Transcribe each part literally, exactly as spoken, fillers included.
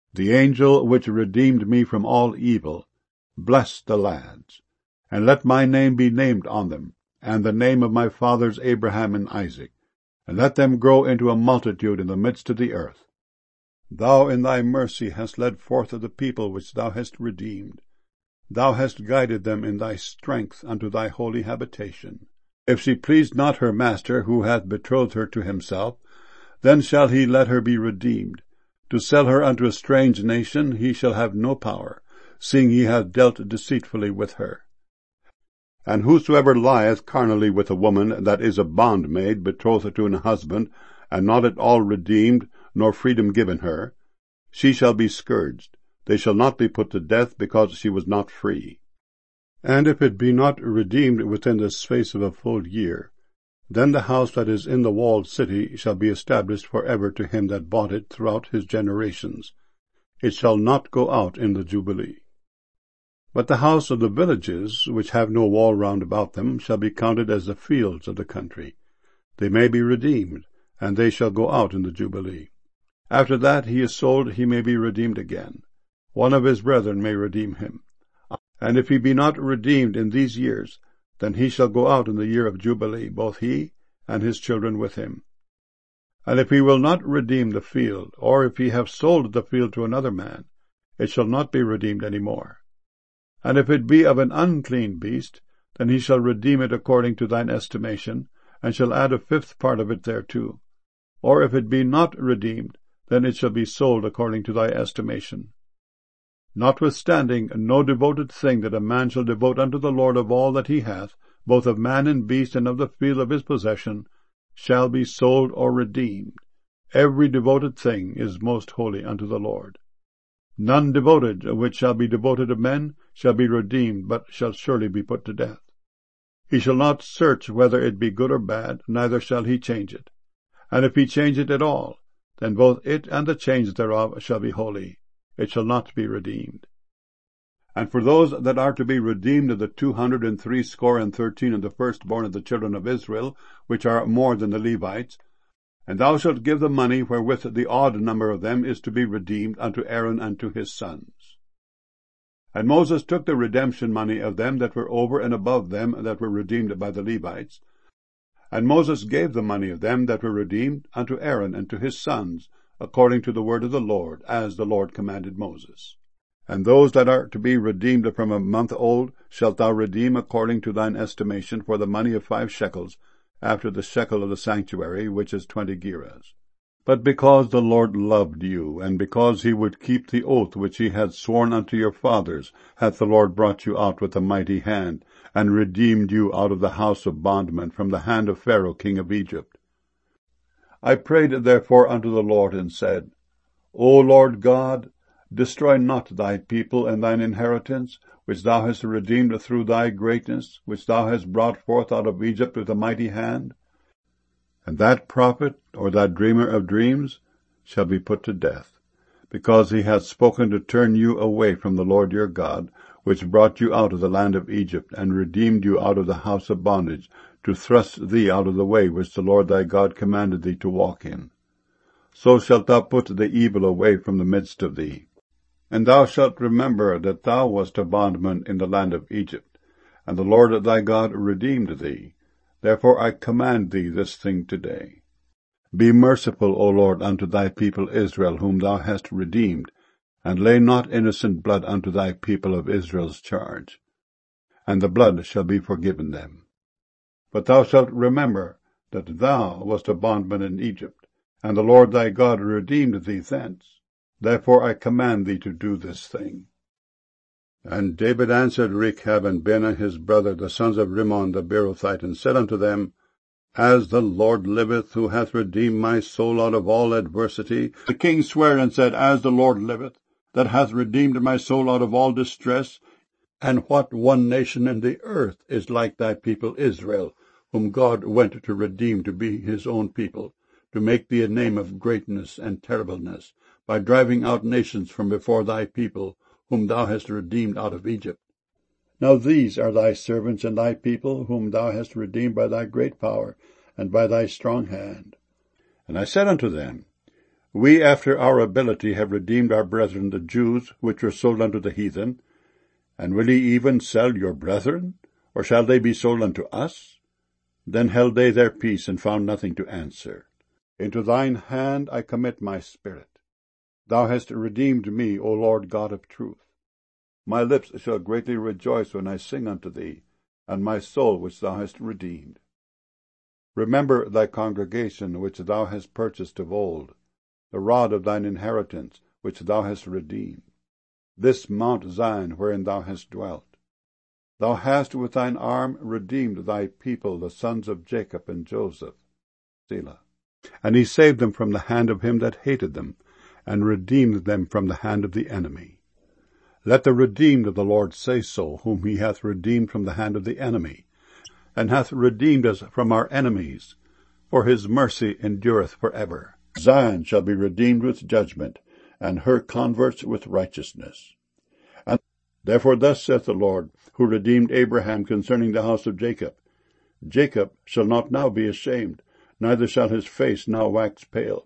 The angel which redeemed me from all evil, bless the lads, and let my name be named on them, and the name of my fathers Abraham and Isaac, and let them grow into a multitude in the midst of the earth. Thou in thy mercy hast led forth the people which thou hast redeemed. Thou hast guided them in thy strength unto thy holy habitation. If she please not her master, who hath betrothed her to himself, then shall he let her be redeemed. To sell her unto a strange nation he shall have no power, seeing he hath dealt deceitfully with her. And whosoever lieth carnally with a woman that is a bondmaid betrothed to an husband, and not at all redeemed, nor freedom given her, she shall be scourged. They shall not be put to death, because she was not free. And if it be not redeemed within the space of a full year, then the house that is in the walled city shall be established for ever to him that bought it throughout his generations. It shall not go out in the Jubilee. But the house of the villages, which have no wall round about them, shall be counted as the fields of the country. They may be redeemed, and they shall go out in the Jubilee. After that he is sold, he may be redeemed again. One of his brethren may redeem him. And if he be not redeemed in these years, then he shall go out in the year of Jubilee, both he and his children with him. And if he will not redeem the field, or if he have sold the field to another man, it shall not be redeemed any more. And if it be of an unclean beast, then he shall redeem it according to thine estimation, and shall add a fifth part of it thereto. Or if it be not redeemed, then it shall be sold according to thy estimation. Notwithstanding, no devoted thing that a man shall devote unto the Lord of all that he hath, both of man and beast and of the field of his possession, shall be sold or redeemed. Every devoted thing is most holy unto the Lord. None devoted which shall be devoted of men shall be redeemed, but shall surely be put to death. He shall not search whether it be good or bad, neither shall he change it. And if he change it at all, then both it and the change thereof shall be holy. It shall not be redeemed. And for those that are to be redeemed of the two hundred and threescore and thirteen of the firstborn of the children of Israel, which are more than the Levites, and thou shalt give the money wherewith the odd number of them is to be redeemed unto Aaron and to his sons. And Moses took the redemption money of them that were over and above them that were redeemed by the Levites. And Moses gave the money of them that were redeemed unto Aaron and to his sons, according to the word of the Lord, as the Lord commanded Moses. And those that are to be redeemed from a month old shalt thou redeem according to thine estimation for the money of five shekels, after the shekel of the sanctuary, which is twenty gerahs. But because the Lord loved you, and because he would keep the oath which he had sworn unto your fathers, hath the Lord brought you out with a mighty hand, and redeemed you out of the house of bondmen, from the hand of Pharaoh king of Egypt. I prayed therefore unto the Lord, and said, O Lord God, destroy not thy people and thine inheritance, which thou hast redeemed through thy greatness, which thou hast brought forth out of Egypt with a mighty hand. And that prophet, or that dreamer of dreams, shall be put to death, because he hath spoken to turn you away from the Lord your God, which brought you out of the land of Egypt, and redeemed you out of the house of bondage, to thrust thee out of the way which the Lord thy God commanded thee to walk in. So shalt thou put the evil away from the midst of thee. And thou shalt remember that thou wast a bondman in the land of Egypt, and the Lord thy God redeemed thee. Therefore I command thee this thing today. Be merciful, O Lord, unto thy people Israel, whom thou hast redeemed, and lay not innocent blood unto thy people of Israel's charge. And the blood shall be forgiven them. But thou shalt remember that thou wast a bondman in Egypt, and the Lord thy God redeemed thee thence. Therefore I command thee to do this thing. And David answered Rechab and Baanah his brother, the sons of Rimmon the Beerothite, and said unto them, As the Lord liveth, who hath redeemed my soul out of all adversity. The king sware and said, As the Lord liveth, that hath redeemed my soul out of all distress. And what one nation in the earth is like thy people Israel, whom God went to redeem to be his own people, to make thee a name of greatness and terribleness, by driving out nations from before thy people, whom thou hast redeemed out of Egypt. Now these are thy servants and thy people, whom thou hast redeemed by thy great power, and by thy strong hand. And I said unto them, We after our ability have redeemed our brethren the Jews, which were sold unto the heathen. And will ye even sell your brethren? Or shall they be sold unto us? Then held they their peace, and found nothing to answer. Into thine hand I commit my spirit. Thou hast redeemed me, O Lord God of truth. My lips shall greatly rejoice when I sing unto thee, and my soul which thou hast redeemed. Remember thy congregation which thou hast purchased of old, the rod of thine inheritance which thou hast redeemed, this Mount Zion wherein thou hast dwelt. Thou hast with thine arm redeemed thy people, the sons of Jacob and Joseph. Selah. And he saved them from the hand of him that hated them, and redeemed them from the hand of the enemy. Let the redeemed of the Lord say so, whom he hath redeemed from the hand of the enemy, and hath redeemed us from our enemies, for his mercy endureth for ever. Zion shall be redeemed with judgment, and her converts with righteousness. And therefore thus saith the Lord, who redeemed Abraham concerning the house of Jacob, Jacob shall not now be ashamed, neither shall his face now wax pale.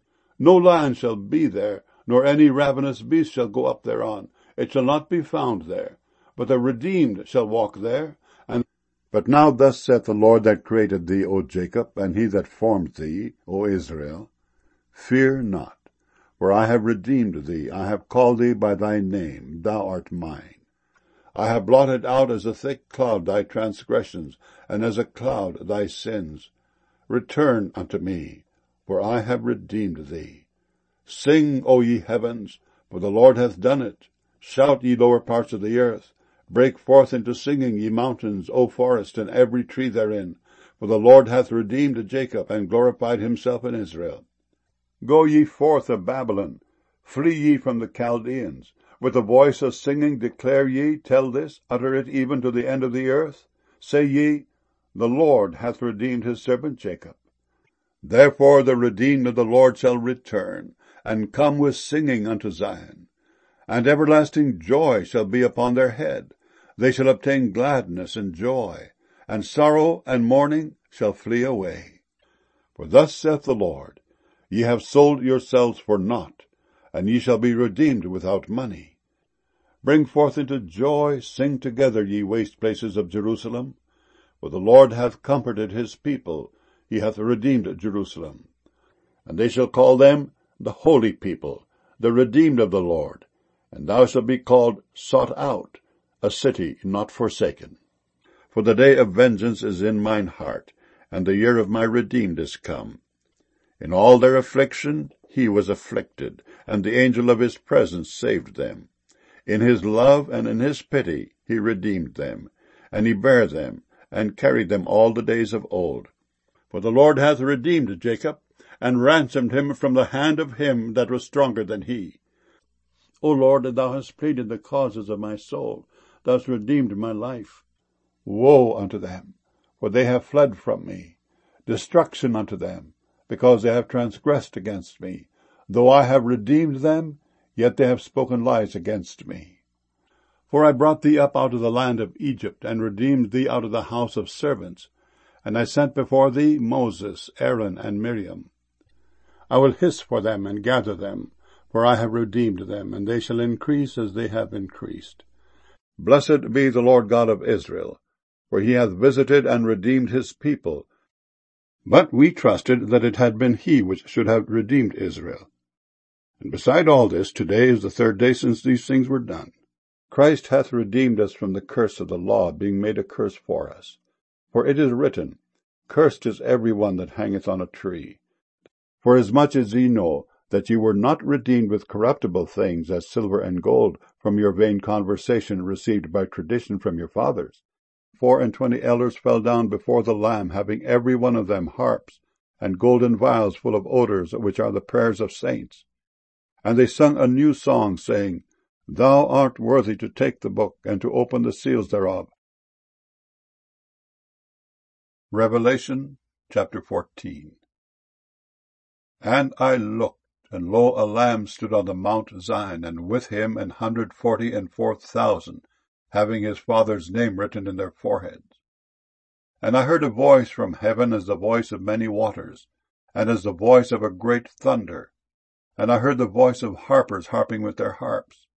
No lion shall be there, nor any ravenous beast shall go up thereon. It shall not be found there, but the redeemed shall walk there. And But now thus saith the Lord that created thee, O Jacob, and he that formed thee, O Israel, fear not, for I have redeemed thee, I have called thee by thy name, thou art mine. I have blotted out as a thick cloud thy transgressions, and as a cloud thy sins. Return unto me, for I have redeemed thee. Sing, O ye heavens, for the Lord hath done it. Shout, ye lower parts of the earth. Break forth into singing, ye mountains, O forest, and every tree therein. For the Lord hath redeemed Jacob, and glorified himself in Israel. Go ye forth of Babylon. Flee ye from the Chaldeans. With a voice of singing declare ye, tell this, utter it even to the end of the earth. Say ye, the Lord hath redeemed his servant Jacob. Therefore the redeemed of the Lord shall return, and come with singing unto Zion. And everlasting joy shall be upon their head. They shall obtain gladness and joy, and sorrow and mourning shall flee away. For thus saith the Lord, Ye have sold yourselves for naught, and ye shall be redeemed without money. Bring forth into joy, sing together, ye waste places of Jerusalem. For the Lord hath comforted his people, he hath redeemed Jerusalem. And they shall call them the holy people, the redeemed of the Lord. And thou shalt be called sought out, a city not forsaken. For the day of vengeance is in mine heart, and the year of my redeemed is come. In all their affliction he was afflicted, and the angel of his presence saved them. In his love and in his pity he redeemed them, and he bare them, and carried them all the days of old. For the Lord hath redeemed Jacob, and ransomed him from the hand of him that was stronger than he. O Lord, thou hast pleaded the causes of my soul, thou hast redeemed my life. Woe unto them, for they have fled from me. Destruction unto them, because they have transgressed against me. Though I have redeemed them, yet they have spoken lies against me. For I brought thee up out of the land of Egypt, and redeemed thee out of the house of servants. And I sent before thee Moses, Aaron, and Miriam. I will hiss for them, and gather them, for I have redeemed them, and they shall increase as they have increased. Blessed be the Lord God of Israel, for he hath visited and redeemed his people. But we trusted that it had been he which should have redeemed Israel. And beside all this, today is the third day since these things were done. Christ hath redeemed us from the curse of the law, being made a curse for us. For it is written, Cursed is every one that hangeth on a tree. Forasmuch as ye know that ye were not redeemed with corruptible things, as silver and gold, from your vain conversation received by tradition from your fathers. Four and twenty elders fell down before the Lamb, having every one of them harps, and golden vials full of odors, which are the prayers of saints. And they sung a new song, saying, Thou art worthy to take the book, and to open the seals thereof. Revelation chapter fourteen. And I looked, and lo, a Lamb stood on the Mount Zion, and with him an hundred forty and four thousand, having his Father's name written in their foreheads. And I heard a voice from heaven as the voice of many waters, and as the voice of a great thunder. And I heard the voice of harpers harping with their harps.